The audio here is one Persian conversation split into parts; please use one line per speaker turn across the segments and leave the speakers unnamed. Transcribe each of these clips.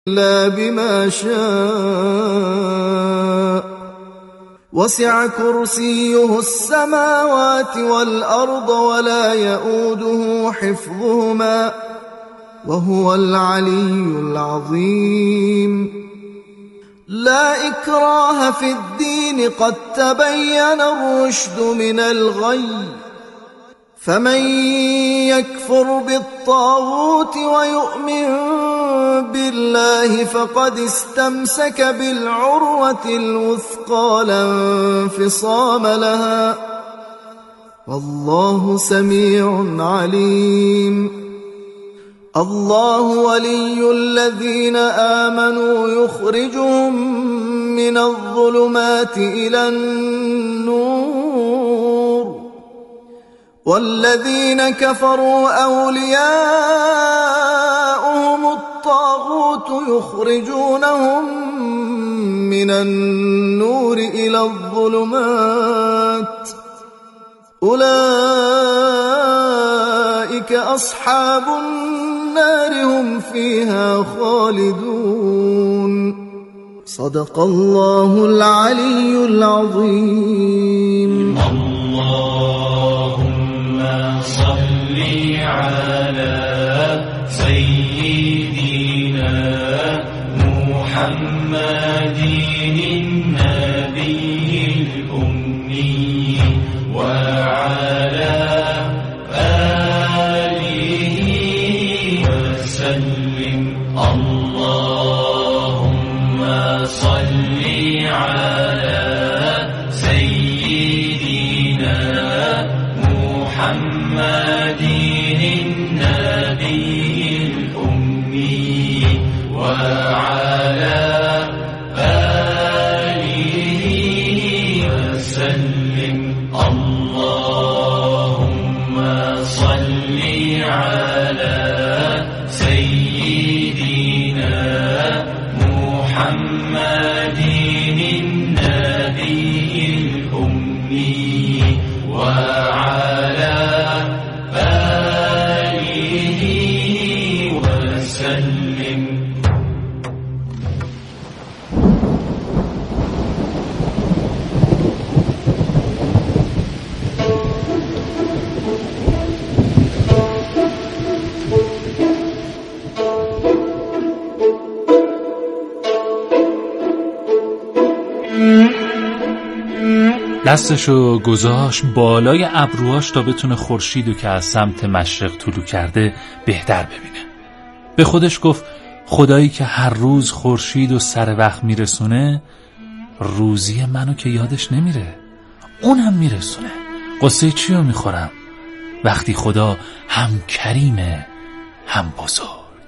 إلا بما شاء وسع كرسيه السماوات والأرض ولا يؤوده حفظهما وهو العلي العظيم. لا إكراه في الدين قد تبين الرشد من الغي فمن يكفر بالطاغوت ويؤمن بالله فقد استمسك بالعروة الوثقى لا انفصام لها والله سميع عليم. الله ولي الذين آمنوا يخرجهم من الظلمات إلى النور والذين كفروا أولياؤهم الطاغوت يخرجونهم من النور إلى الظلمات أولئك أصحاب النار هم فيها خالدون. صدق الله العلي العظيم.
اللهم صل على سيدنا محمد النبي الأمي وعلى آله وسلم. اللهم صل على سيدنا محمد النبي الأمي وعلى آله وسلم. اللهم صل على سيدنا محمد النبي الأمي وعلى آله وسلم.
دستشو گذاشت بالای ابروهاش تا بتونه خورشیدو که از سمت مشرق طلوع کرده بهتر ببینه. به خودش گفت خدایی که هر روز خورشیدو سر وقت میرسونه روزی منو که یادش نمیره، اونم میرسونه. قصه چیو میخورم وقتی خدا هم کریمه هم بزرگ.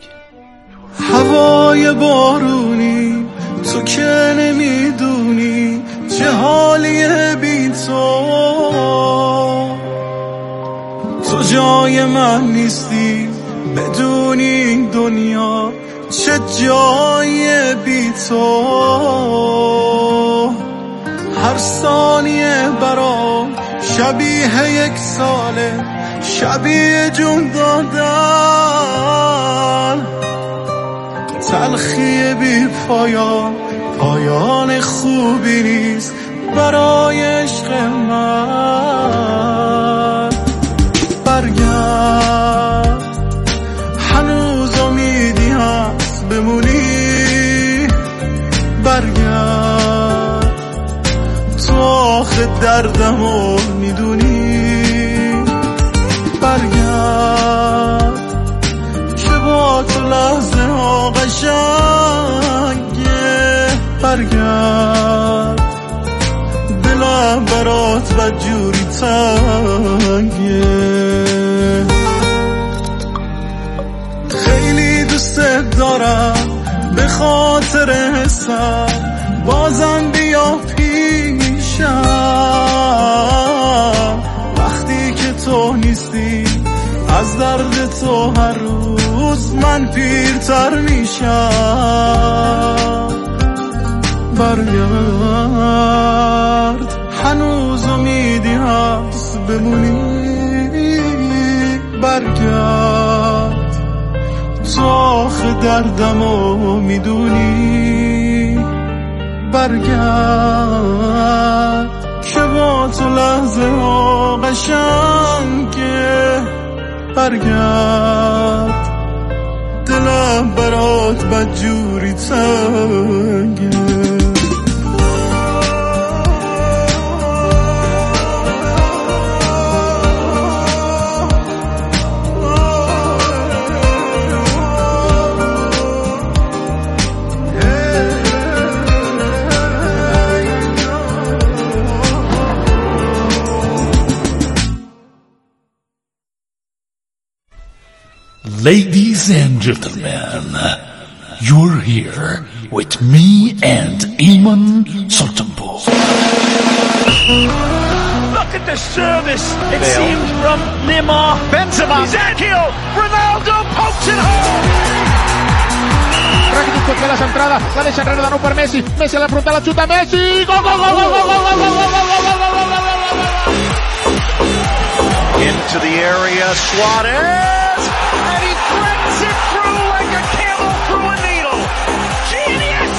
هوای بارونی تو که نمیدونی چه حالیه بی تو جای من نیستی بدونی این دنیا چه جای بی تو. هر ثانیه برام شبیه یک ساله، شبیه جون دادن، تلخی بی پایان، پایان خوبی نیست برای عشق من. برگرد هنوز امیدی هست بمونی، برگرد تو آخه دردمو میدونی، برگرد که با تو لحظه ها قشنگه، برگرد دلم برات و جوری تنگه. خیلی دوست دارم به خاطر حسم بازم بیا پیشم، وقتی که تو نیستی از درد تو هر روز من پیرتر میشم. برگرد هنوز امیدی هست بمونی، برگرد تو تو آخه دردمو میدونی، برگرد که با تو لحظه ها قشنگه، برگرد دلم برات بدجوری تنگه.
Ladies and gentlemen, you're here with me and Iman Sultanpur.
Look at the service, it seems, from Neymar. Benzema. Sergio, Ronaldo pokes it home.
Rakitic pot la centrada, la deixa enrere de nou per Messi. Messi a la frontal, la xuta Messi. Gol, gol, gol, gol, gol, gol, gol, gol, gol, gol, gol.
Into the area, Suarez, and he threads it through like a camel through a needle. Genius!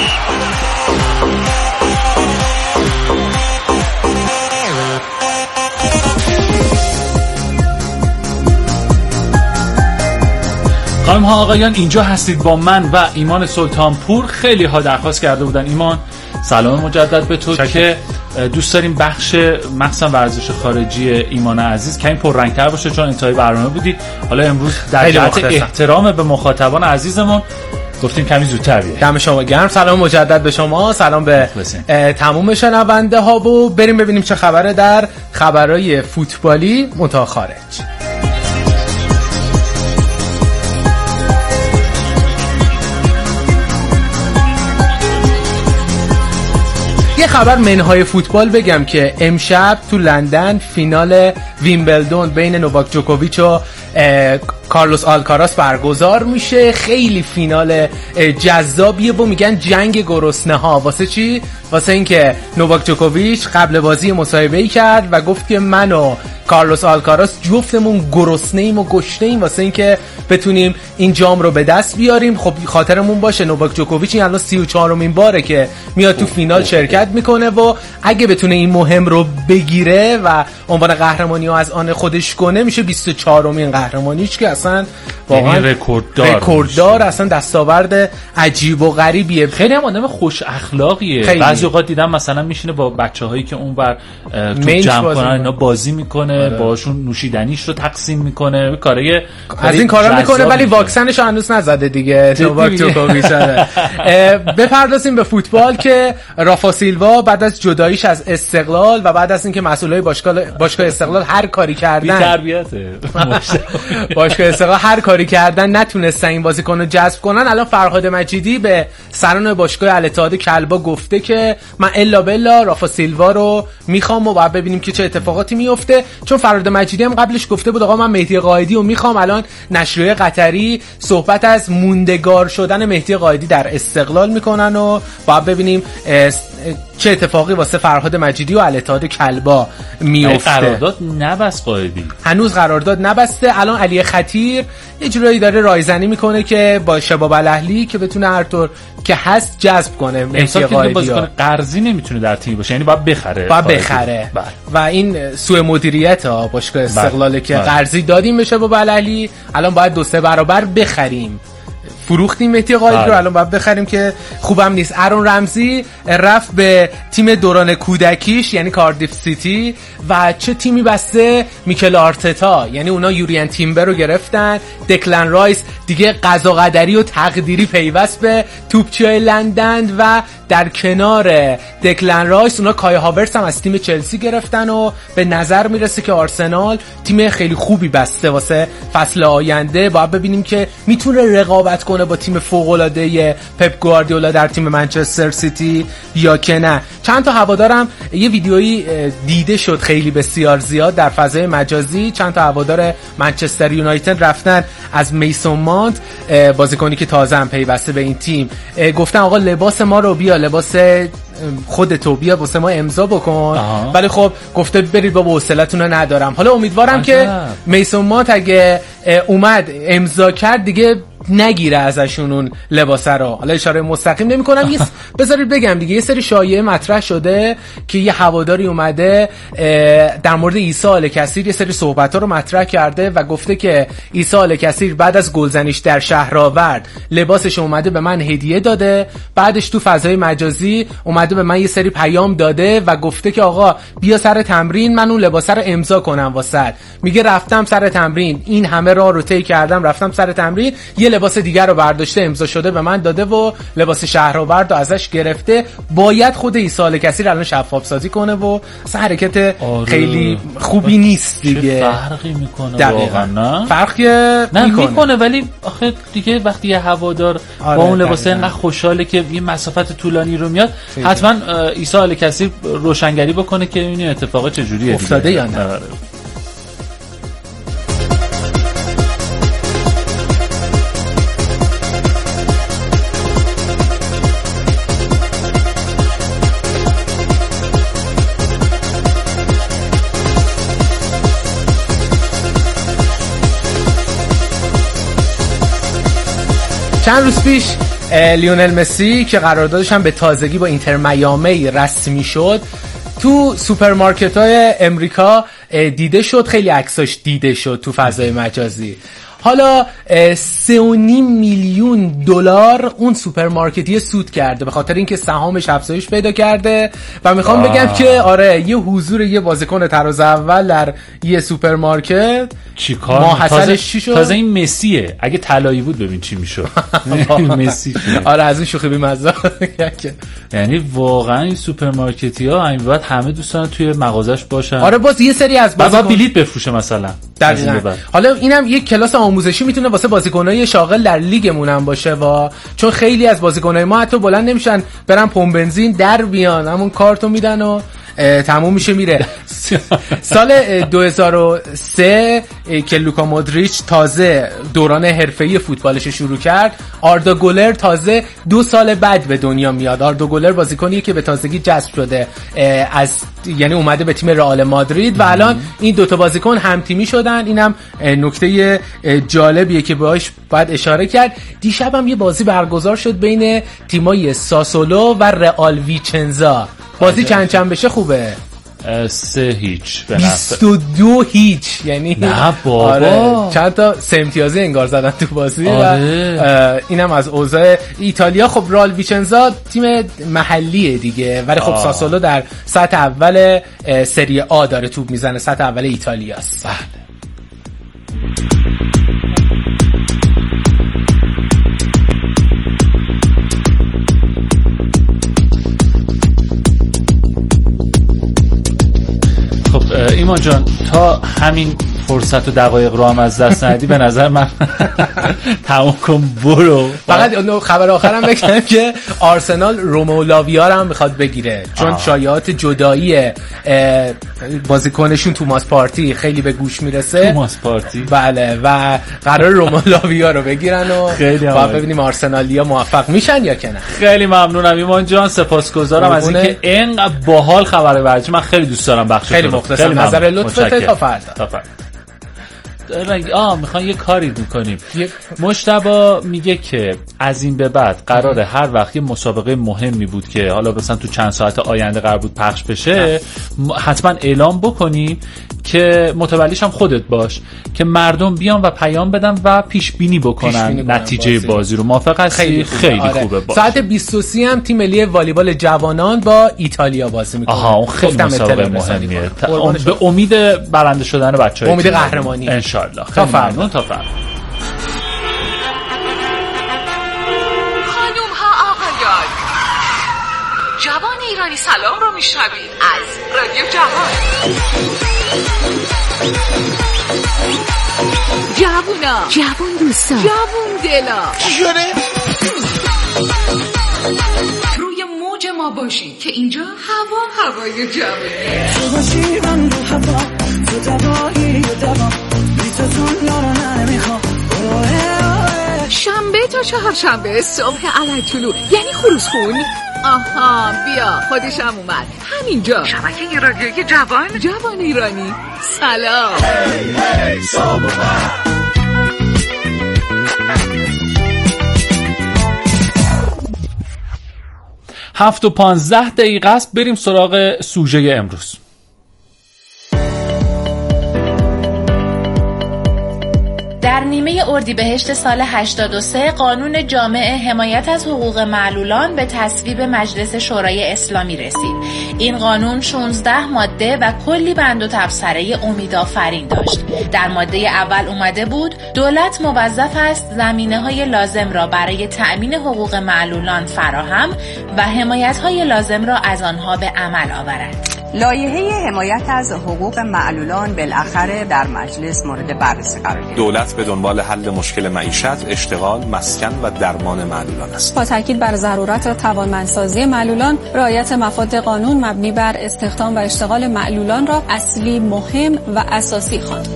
خانم ها آقایان، اینجا هستید با من و ایمان سلطانپور. خیلی ها درخواست کرده بودن ایمان سلام مجدد به تو که دوست داریم بخش مخصوصا ورزش خارجی ایمان عزیز کمی پررنگ‌تر باشه چون انتهای برنامه بودی. حالا امروز در جهت احترام به مخاطبان عزیزمون گفتیم کمی زودتر بیایید.
دم شما گرم. سلام مجدد به شما، سلام به تمام شنونده ها و بریم ببینیم چه خبره در خبرهای فوتبالی منتها خارج. یه خبر منهای فوتبال بگم که امشب تو لندن فینال ویمبلدون بین نوواک جوکوویچ و کارلوس آلکاراس برگزار میشه. خیلی فینال جذابیه و میگن جنگ گرسنه ها. واسه چی؟ واسه اینکه نوواک جوکوویچ قبل بازی مصاحبه‌ای کرد و گفت که من و کارلوس آلکاراس جفتمون گرسنه‌ایم و گشنه‌ایم واسه اینکه بتونیم این جام رو به دست بیاریم. خب خاطرمون باشه نوواک جوکوویچ این الان 34مین باره که میاد تو فینال شرکت میکنه و اگه بتونه این مهم رو بگیره و عنوان قهرمانی رو از آن خودش کنه میشه 24مین قهرمانیش که اصلا واقعا رکورددار اصلا دستاورد عجیب و غریبیه.
خیلی هم آدم خوش اخلاقیه. بعضی اوقات دیدم مثلا میشینه با بچه‌هایی که اونور تو جمع کنن اینا بازی میکنه، باشون نوشیدنیش رو تقسیم میکنه، کارای
از این کارا میکنه ولی واکسنش هنوز نزده دیگه نوواک جوکوویچ. بپردازیم به فوتبال که رافا سیلوا بعد از جداییش از استقلال و بعد از اینکه مسئولای باشگاه استقلال هر کاری کردن،
بی‌تربیته
باشگاه استقلال هر کاری کردن نتونستن این بازیکن رو جذب کنن، الان فرهاد مجیدی به سران باشگاه الاتحاد کلبا گفته که من الا بلا رافا سیلوا رو میخوام و بعد ببینیم که چه اتفاقاتی میفته. چون فرهاد مجیدی هم قبلش گفته بود آقا من مهدی قائدی رو میخوام. الان نشریه قطری صحبت از موندگار شدن مهدی قائدی در استقلال میکنن و بعد ببینیم چه اتفاقی واسه فرهاد مجیدی و الاتحاد کلبا میفته.
قرارداد نبست قائدی،
هنوز قرارداد نبسته. الان علی خطیر یه جورایی داره رایزنی میکنه که با شباب الاهلی که بتونه هر طور که هست جذب کنه مهدی قائدی.
بازیکن قرضی نمیتونه در تیم باشه، یعنی باید بخره.
و این سوء مدیریت ها باشگاه استقلاله که قرضی دادیم به شباب الاهلی، الان باید 2-3 برابر بخریم. فروختیم مهدی قائدی رو، الان باید بخریم که خوبم نیست. ارون رمزی رفت به تیم دوران کودکیش یعنی کاردیف سیتی و چه تیمی بسته؟ میکل آرتتا. یعنی اونا یوریان تیمبر رو گرفتن. دکلن رایس دیگه قضا قدری و تقدیری پیوست به توپچیای لندن و در کنار دکلن رایس اونا کای هاورتس هم از تیم چلسی گرفتن و به نظر میرسه که آرسنال تیم خیلی خوبی بسته واسه فصل آینده. باید ببینیم که میتونه رقابت کنه با تیم فوق‌العاده پپ گواردیولا در تیم منچستر سیتی یا که نه. چند تا هوادارم یه ویدیویی دیده شد خیلی بسیار زیاد در فضای مجازی، چند تا هوادار منچستر یونایتد رفتن از میسون مانت بازیکنی که تازه هم پیوسته به این تیم گفتن آقا لباس ما رو بیا، لباس خودتو بیا واسه ما امضا بکن. ولی خب گفته برید بابا حوصله‌تون رو ندارم. حالا امیدوارم که میسون مانت اگه اومد امضا کرد دیگه نگیره ازشون اون لباسه رو. حالا اشاره مستقیم نمی‌کنم، بذارید بگم دیگه. یه سری شایعه مطرح شده که یه هواداری اومده در مورد عیسی الکثیر یه سری صحبت‌ها رو مطرح کرده و گفته که عیسی الکثیر بعد از گلزنیش در شهرآورد لباسش اومده به من هدیه داده، بعدش تو فضای مجازی اومده به من یه سری پیام داده و گفته که آقا بیا سر تمرین من اون لباسه رو امضا کنم واسط. میگه رفتم سر تمرین، این همه راه رو طی کردم، رفتم سر تمرین، یه لباس دیگر رو برداشته امضا شده به من داده و لباس شهرآورد رو ازش گرفته. باید خود عیسی الکثیر الان شفاف سازی کنه و اصلا حرکت خیلی خوبی نیست دیگه.
چه فرقی میکنه واقعا؟ نه
فرقی
میکنه ولی آخه دیگه وقتی یه هوادار با اون لباس اینقدر خوشحاله که یه مسافت طولانی رو میاد، حتما عیسی الکثیر روشنگری بکنه که این اتفاق چجوریه
افتاده یا نه. چند روز پیش لیونل مسی که قراردادش هم به تازگی با اینتر میامی رسمی شد، تو سوپرمارکت‌های امریکا دیده شد، خیلی عکساش دیده شد تو فضای مجازی. حالا 3.5 میلیون دلار اون سوپرمارکتی سود کرده به خاطر اینکه سهامش افزایش پیدا کرده و میخوام بگم که آره یه حضور یه بازیکن طراز اول در یه سوپرمارکت
چیکار
ماحصلش چی شد؟
تازه این مسیه، اگه طلایی بود ببین چی میشد. مسی
آره از این شوخی بی‌مزه.
یعنی واقعا این سوپرمارکتی‌ها همین بعد همه دوستان توی مغازش باشن.
آره باز یه سری از
بازیکن بلیت بفروشه مثلا.
حالا اینم یک کلاس آموزشی میتونه واسه بازیکنای شاغل در لیگمون هم باشه چون خیلی از بازیکنای ما حتی بلند نمیشن برن پمپ بنزین در بیان، همون کارتو میدن و تموم میشه میره. سال 2003 که لوکا مودریچ تازه دوران حرفه‌ای فوتبالش شروع کرد، آردا گولر تازه 2 سال بعد به دنیا میاد. آردا گولر بازیکنیه که به تازگی جذب شده یعنی اومده به تیم رئال مادرید و الان این دوتا بازیکن هم تیمی شدن. اینم نکته جالبیه که بهش باید اشاره کرد. دیشب هم یه بازی برگزار شد بین تیمای ساسولو و رئال ویچنزا. بازی چند بشه خوبه؟
3-0 به
22-0 یعنی
نه بابا.
آره چند تا 3 امتیازی انگار زدن تو بازی.
آره.
و اینم از اوضاع ایتالیا. خب رئال ویچنزا تیم محلیه دیگه ولی خب ساسولو در سطح اول سری آ داره توپ میزنه، سطح اول ایتالیاست.
بله. ایمان جان تا همین فرصت و دقایق رو هم از دست ندی به نظر من تمام کن برو.
فقط خبر آخرم بگم که آرسنال رومئو لاویا رو هم میخواد بگیره چون شایعات جدایی بازیکنشون توماس پارتی خیلی به گوش میرسه.
توماس پارتی
بله و قرار رومئو لاویا رو بگیرن و بعد ببینیم آرسنالیا موفق میشن یا که نه.
خیلی ممنونم ایمان جان، سپاسگزارم از اینکه اینقدر باحال خبر ورزشی. من خیلی دوست دارم بخش
خیلی مختصر نظر لطفت. تا فردا.
میخوان یه کاری میکنیم. مجتبی میگه که از این به بعد قراره هر وقت یه مسابقه مهمی بود که حالا مثلا تو چند ساعت آینده قرار بود پخش بشه حتما اعلام بکنی که متولیش هم خودت باش که مردم بیان و پیام بدن و پیش بینی بکنن نتیجه بازی رو. موافق هستی؟ خیلی خوبه.
ساعت 20:30 هم تیم ملی والیبال جوانان با ایتالیا بازی میکنه.
اون خیلی مسابقه مهمیه. به امید برنده شدن بچه‌ها،
امید قهرمانی
ان شاء الله. تا فردا.
خانوم ها آقایان، جوان ایرانی سلام رو میشنوید از رادیو جوان. جوونا، جوون دوستا، جوون دلا، چی شده؟ روی موج ما باشید که اینجا هوای جوونه. تو باشی من رو هوا، تو دوایی و دوا، شنبه تا چهارشنبه صبح علایطلوع یعنی خروسخون. آها بیا خودشم اومد همینجا شبکه رادیوی جوان ایرانی. سلام.
7:15 است. بریم سراغ سوژه امروز.
در نیمه اردیبهشت سال 83 قانون جامع حمایت از حقوق معلولان به تصویب مجلس شورای اسلامی رسید. این قانون 16 ماده و کلی بند و تبصره امیدآفرین داشت. در ماده اول اومده بود دولت موظف است زمینه‌های لازم را برای تأمین حقوق معلولان فراهم و حمایت‌های لازم را از آنها به عمل آورد.
لایحه حمایت از حقوق معلولان بالاخره در مجلس مورد بررسی قرار گرفت.
دولت به دنبال حل مشکل معیشت، اشتغال، مسکن و درمان معلولان است.
با تاکید بر ضرورت توانمندسازی معلولان، رعایت مفاد قانون مبنی بر استخدام و اشتغال معلولان را اصلی، مهم و اساسی خواند.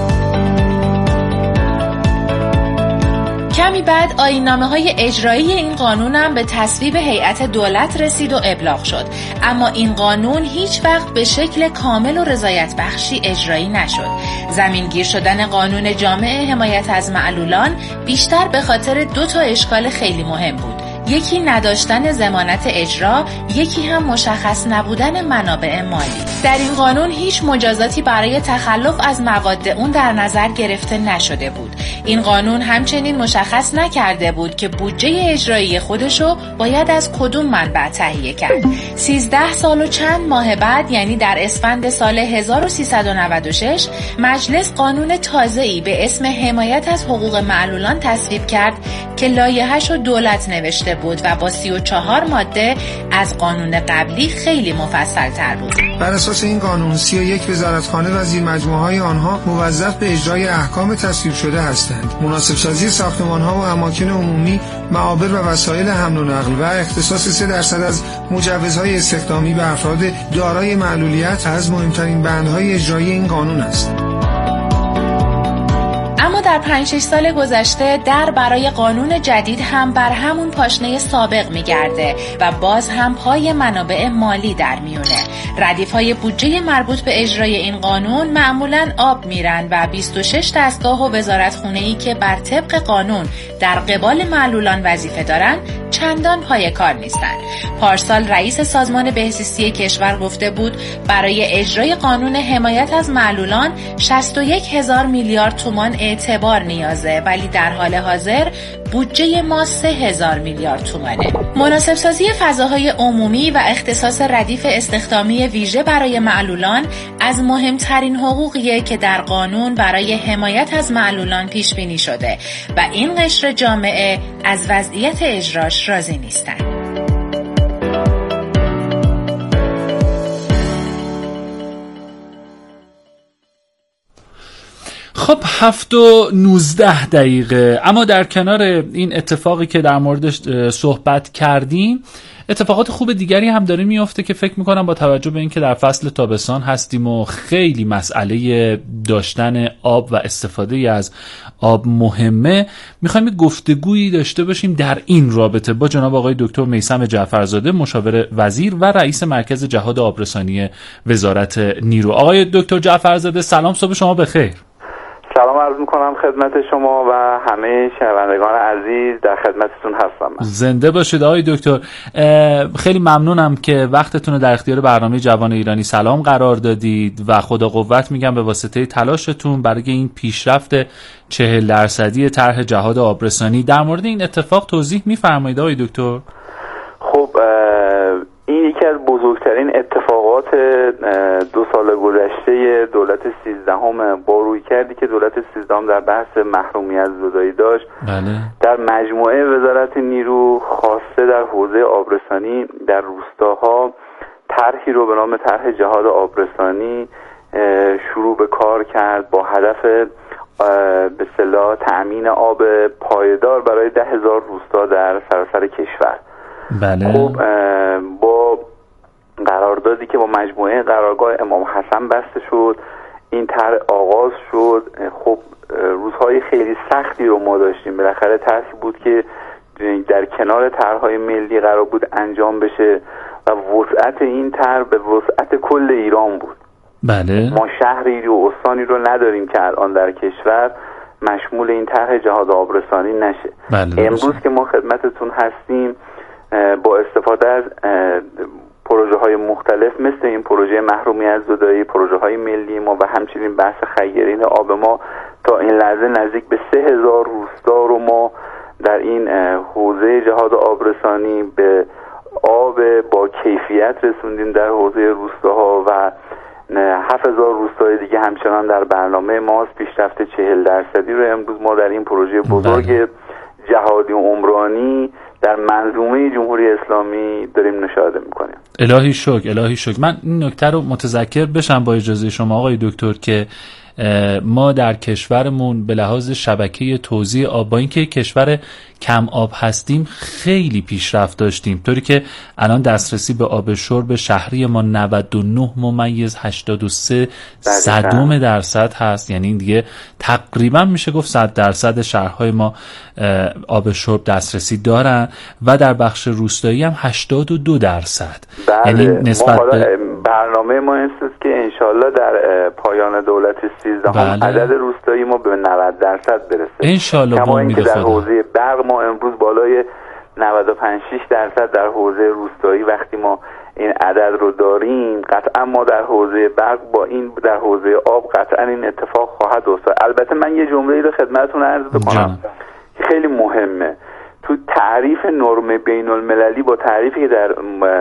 کمی بعد آیین‌نامه‌های اجرایی این قانون هم به تصویب هیئت دولت رسید و ابلاغ شد، اما این قانون هیچ وقت به شکل کامل و رضایت بخشی اجرایی نشد. زمینگیر شدن قانون جامع حمایت از معلولان بیشتر به خاطر 2 اشکال خیلی مهم بود. یکی نداشتن ضمانت اجرا، یکی هم مشخص نبودن منابع مالی. در این قانون هیچ مجازاتی برای تخلف از مواد اون در نظر گرفته نشده بود. این قانون همچنین مشخص نکرده بود که بودجه اجرایی خودشو باید از کدوم منبع تهیه کرد. 13 سال و چند ماه بعد، یعنی در اسفند سال 1396، مجلس قانون تازه‌ای به اسم حمایت از حقوق معلولان تصویب کرد که لایحه‌شو دولت نوشته بود و با 34 ماده از قانون قبلی خیلی مفصل تر بود.
بر اساس این قانون 31 وزارتخانه و زیرمجموعه‌های آنها موظف به اجرای احکام تصویب شده هستند. مناسب سازی ساختمان‌ها و اماکن عمومی، معابر و وسایل حمل و نقل و اختصاص 3% از مجوزهای استخدامی به افراد دارای معلولیت از مهمترین بندهای اجرایی این قانون است.
اما در 5-6 سال گذشته در برای قانون جدید هم بر همون پاشنه سابق میگرده و باز هم پای منابع مالی در میونه. ردیف‌های بودجه مربوط به اجرای این قانون معمولاً آب میرن و 26 دستگاه و وزارتخونه‌ای که بر طبق قانون در قبال معلولان وظیفه دارن چندان پای کار نیستن. پارسال رئیس سازمان بهزیستی کشور گفته بود برای اجرای قانون حمایت از معلولان 61,000 میلیارد تومان اعتبار نیازه، ولی در حال حاضر بودجه ما 3,000 میلیارد تومانه. مناسب سازی فضاهای عمومی و اختصاص ردیف استخدامی ویژه برای معلولان از مهمترین حقوقیه که در قانون برای حمایت از معلولان پیش بینی شده و این قشر جامعه از وضعیت اجراش راضی نیستن.
خب 7:19. اما در کنار این اتفاقی که در موردش صحبت کردیم، اتفاقات خوب دیگری هم داره میفته که فکر میکنم با توجه به اینکه در فصل تابستان هستیم و خیلی مسئله داشتن آب و استفاده از آب مهمه، میخوایم گفتگویی داشته باشیم در این رابطه با جناب آقای دکتر میثم جعفرزاده، مشاور وزیر و رئیس مرکز جهاد آبرسانی وزارت نیرو. آقای دکتر جعفرزاده سلام، صبح شما بخیر.
سلام عرض میکنم خدمت شما و همه شنوندگان عزیز، در خدمتتون هستم.
زنده باشید آقای دکتر. خیلی ممنونم که وقتتون رو در اختیار برنامه جوان ایرانی سلام قرار دادید و خدا قوت میگم به واسطه تلاشتون برای این پیشرفت 40% طرح جهاد آبرسانی. در مورد این اتفاق توضیح میفرمایید آقای دکتر؟
خب این یکی از بزرگترین اتفاقات 2 سال گذشته دولت 13 با روی کردی که دولت 13 در بحث محرومیت زدایی داشت.
بله.
در مجموعه وزارت نیرو خواسته در حوزه آبرسانی در روستاها طرحی رو به نام طرح جهاد آبرسانی شروع به کار کرد با هدف به اصطلاح تأمین آب پایدار برای 10,000 روستا در سراسر کشور.
بله.
خب با قراردادی که با مجموعه قرارگاه امام حسن بسته شد، این طرح آغاز شد. خب روزهای خیلی سختی رو ما داشتیم. بالاخره طرحی بود که در کنار طرح‌های ملی قرار بود انجام بشه و وسعت این طرح به وسعت کل ایران بود.
بله.
ما شهری و استانی رو نداریم که الان در کشور مشمول این طرح جهاد آبرسانی نشه.
بله.
امروز که ما خدمتتون هستیم با استفاده از مختلف مثل این پروژه محرومی از زدایی، پروژه های ملی ما و همچنین بحث خیرین آب ما تا این لحظه نزدیک به 3000 روستا رو ما در این حوزه جهاد آبرسانی به آب با کیفیت رسوندیم در حوزه روستاها و 7000 روستای دیگه همچنان در برنامه ماست. پیشرفت 40% رو امروز ما در این پروژه بزرگ جهادی و عمرانی در منظومه جمهوری اسلامی داریم مشاهده میکنیم.
الهی شکر، الهی شکر. من این نکته رو متذکر بشم با اجازه شما آقای دکتر که ما در کشورمون به لحاظ شبکه توزیع آب با اینکه کشور کم آب هستیم خیلی پیشرفت داشتیم، طوری که الان دسترسی به آب شرب شهری ما 99.83% هست. یعنی این دیگه تقریبا میشه گفت 100% شهرهای ما آب شرب دسترسی دارن و در بخش روستایی هم 82%. یعنی نسبت به
برنامه ما این است که انشالله در پایان دولت 13 عدد روستایی ما به 90% برسه
انشالله.
کما اینکه در حوزه برق ما امروز بالای 95-6% در حوزه روستایی وقتی ما این عدد رو داریم، قطعا ما در حوزه برق با این در حوزه آب قطعا این اتفاق خواهد افتاد. البته من یه جمله‌ای رو خدمتتون عرض بکنم که خیلی مهمه. تو تعریف نرم بین المللی با تعریفی که در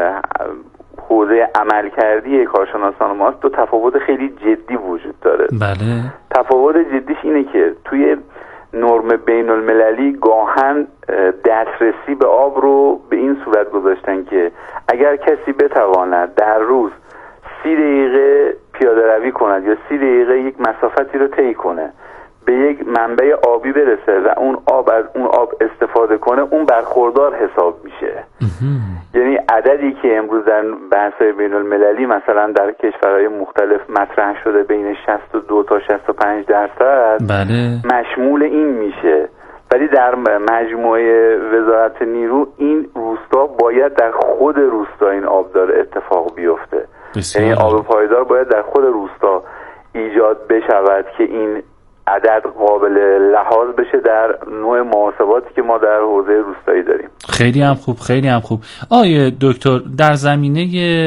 حوزه عملکردی کارشناسان ماست دو تفاوت خیلی جدی وجود داره.
بله.
تفاوت جدیش اینه که توی نرم بین المللی گاهن دسترسی به آب رو به این صورت گذاشتن که اگر کسی بتواند در روز 30 دقیقه پیاده روی کند یا 30 دقیقه یک مسافتی رو طی کنه به یک منبع آبی برسه و اون آب از اون آب استفاده کنه، اون برخوردار حساب میشه. یعنی عددی که امروز در بحث‌های بین المللی مثلا در کشورهای مختلف مطرح شده بین 62 تا 65%،
بله،
مشمول این میشه. ولی در مجموعه وزارت نیرو این روستا باید در خود روستا این آبدار اتفاق بیفته. یعنی آب پایدار باید در خود روستا ایجاد بشود که این عدد قابل لحاظ بشه در نوع محاسباتی که ما در حوزه روستایی داریم.
خیلی هم خوب، خیلی هم خوب. آقای دکتر، در زمینه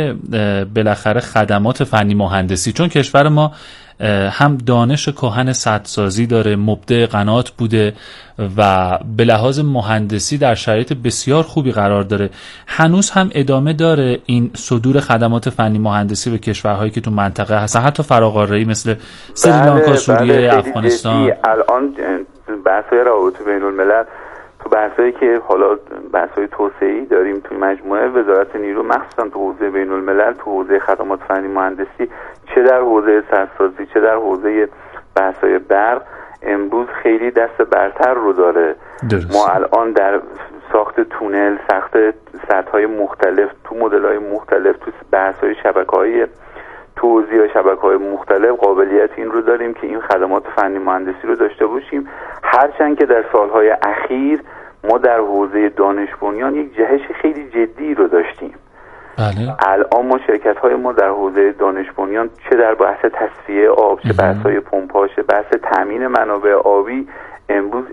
بالاخره خدمات فنی مهندسی، چون کشور ما هم دانش کهن سدسازی داره، مبدع قنات بوده و به لحاظ مهندسی در شرایط بسیار خوبی قرار داره، هنوز هم ادامه داره این صدور خدمات فنی مهندسی به کشورهایی که تو منطقه هستن، حتی فراقاره‌ای مثل سریلانکا، سوریه، افغانستان.
الان بحث‌های روابط بین الملل تو بحثایی که حالا بحث‌های توسعه‌ای داریم توی مجموعه وزارت نیرو، مخصوصا تو حوزه بین الملل، تو حوزه خدمات فنی مهندسی، چه در حوزه سدسازی چه در حوزه بحث‌های برق، امروز خیلی دست برتر رو داره.
درست.
ما الان در ساخت تونل، ساخت سدهای مختلف، تو مدل‌های مختلف، تو بحث‌های شبکه‌های توزیع و شبکه‌های مختلف قابلیت این رو داریم که این خدمات فنی مهندسی رو داشته باشیم. هرچند که در سالهای اخیر ما در حوزه دانش بنیان یک جهش خیلی جدی رو داشتیم.
بله.
الان ما شرکت‌های ما در حوزه دانش بنیان چه در بحث تصفیه آب، چه بحث‌های پمپاژ، بحث تامین منابع آبی امروز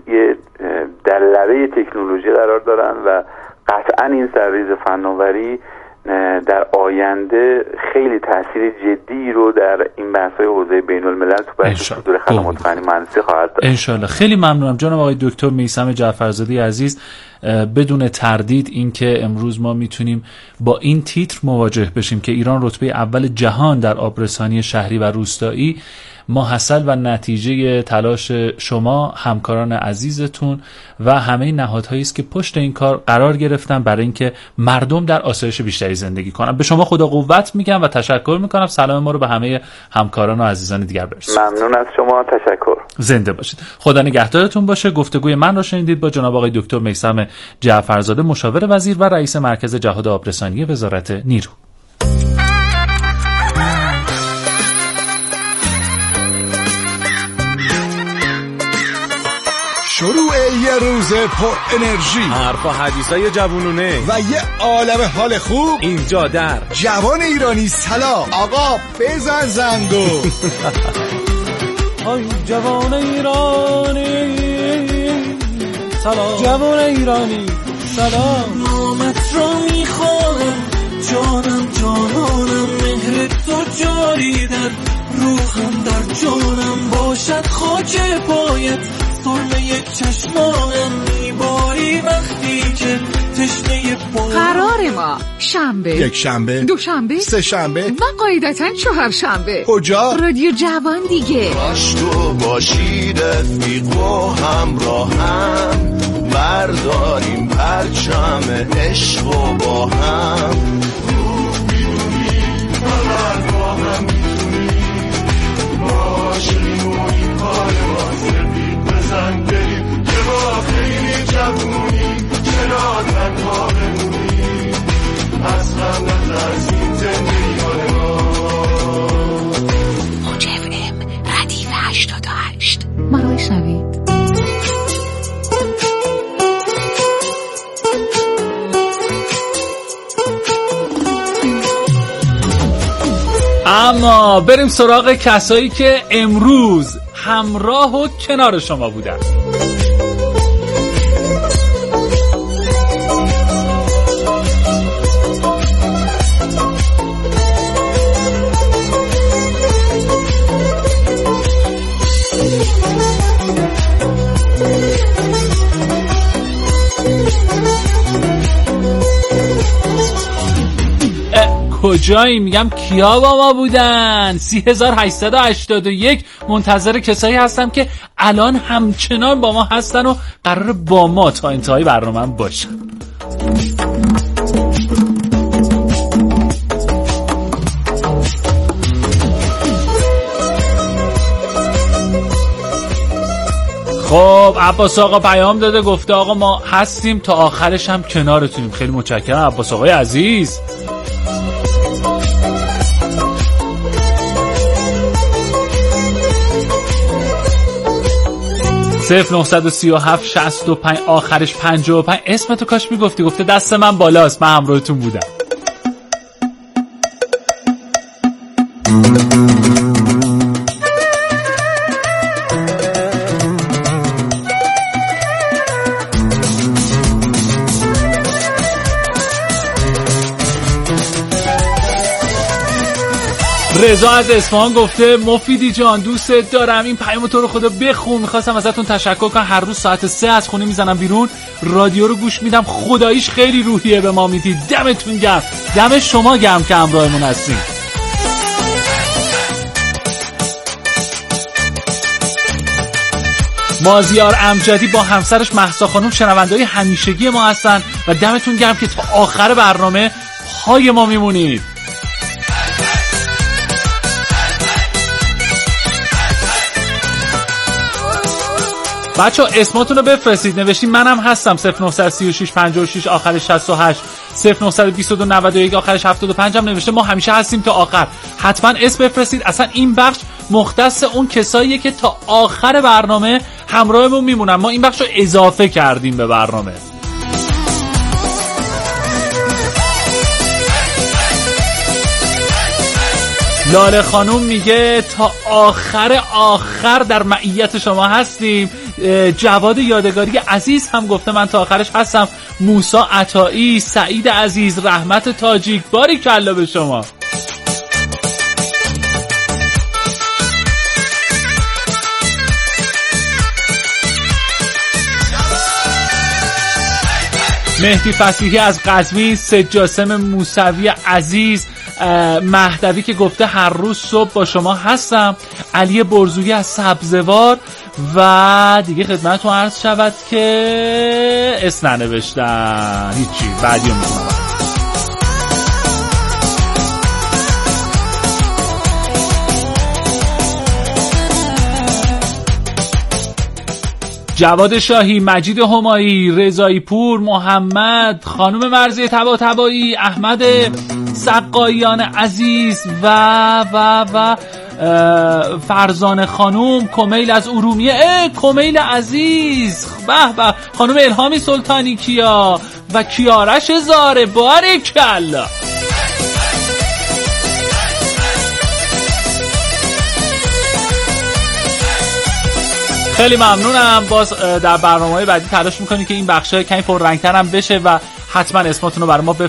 در لبه تکنولوژی قرار دارن و قطعاً این سرریز فناوری در آینده خیلی تاثیر جدی رو در این بحث‌های حوزه بین الملل تو بحث صدور خدمات فنی مهندسی خواهد داشت.
انشالله. خیلی ممنونم جناب آقای دکتر میثم جعفرزاده عزیز. بدون تردید این که امروز ما میتونیم با این تیتر مواجه بشیم که ایران رتبه اول جهان در آبرسانی شهری و روستایی، ماحصل و نتیجه تلاش شما، همکاران عزیزتون و همه نهادهایی است که پشت این کار قرار گرفتن برای اینکه مردم در آسایش بیشتری زندگی کنن. به شما خدا قوت میگم و تشکر میکنم. سلام ما رو به همه همکاران و عزیزان دیگر برسونید.
ممنون از شما، تشکر.
زنده باشید. خدا نگهدارتون باشه. گفتگوی من رو شنیدید با جناب آقای دکتر میثم جعفرزاده، مشاور وزیر و رئیس مرکز جهاد آبرسانی وزارت نیرو.
شروع یه روز پر انرژی،
حرف و حدیثای جوونونه
و یه عالم حال خوب
اینجا در
جوان ایرانی. سلام آقا، بزن زنگو.
آی جوان ایرانی سلام، جوان ایرانی سلام، نامت رو میخوام جانم جانانم چشمانم میباری وقتی که تشنه
قرار ما شنبه،
یک شنبه،
دوشنبه،
سه شنبه
و قاعدتاً چهارشنبه.
کجا؟
رادیو جوان دیگه.
باش تو باشی رفیق و همراهم، برداریم پرچم عشق و با هم رو بیرونی ببر با هم میتونیم باشیم و این کار واسه بزن بریم که با خیلی جوونیم چرا تنها بمونیم از هم نترسیم زندگی ما.
موج FM ردیف 88 مرای شنوید.
اما بریم سراغ کسایی که امروز همراه و کنار شما بودن. کجایی؟ میگم کیا با ما بودن؟ 3881 منتظر کسایی هستم که الان همچنان با ما هستن و قرار با ما تا انتهای برنامه باشن. خب عباس آقا پیام داده، گفته آقا ما هستیم تا آخرش هم کنارتونیم. خیلی متشکرم عباس آقای عزیز. صفر 937 65 آخرش 55. اسمتو کاش میگفتی. گفته دست من بالاست، من همراهتون بودم. رضا از اصفهان گفته مفیدی جان دوستت دارم، این پیام تو رو خدا بخون، میخواستم ازتون تشکر کنم. هر روز ساعت 3 از خونه میزنم بیرون، رادیو رو گوش میدم، خداییش خیلی روحیه به ما میدید. دمتون گرم. دم شما گرم که همراهمون هستین. مازیار امجدی با همسرش مهسا خانم شنونده‌های همیشگی ما هستن و دمتون گرم که تا آخر برنامه پای ما میمونید. بچه ها اسماتون رو بفرستید. نوشتیم منم هستم 0936 56 آخرش 68 0922 91 آخرش 75 هم نوشته ما همیشه هستیم تا آخر. حتما اسم بفرستید. اصلا این بخش مختص اون کساییه که تا آخر برنامه همراهمون میمونن. ما این بخش رو اضافه کردیم به برنامه. لاله خانوم میگه تا آخر در معیت شما هستیم. جواد یادگاری عزیز هم گفته من تا آخرش هستم. موسی عطایی، سعید عزیز، رحمت تاجیک، باریکلا به شما. مهدی فصیحی از قزوین، سجاسم موسوی عزیز، مهدوی که گفته هر روز صبح با شما هستم، علی برزویی از سبزوار و دیگه خدمتتون عرض شود که اسم ننوشتن هیچی. بعدی رو میکنم. جواد شاهی، مجید همایی، رضایی پور، محمد، خانم مرزی طباطبایی، احمد سقاییان عزیز و فرزانه خانوم، کمیل از ارومیه، کمیل عزیز، به خانم الهامی سلطانی کیا و کیارش زاره، باریکلا. خیلی ممنونم. باز در برنامه‌های بعدی تلاش میکنیم که این بخشای کمی پررنگ‌تر هم بشه و حتما اسمتون رو برای ما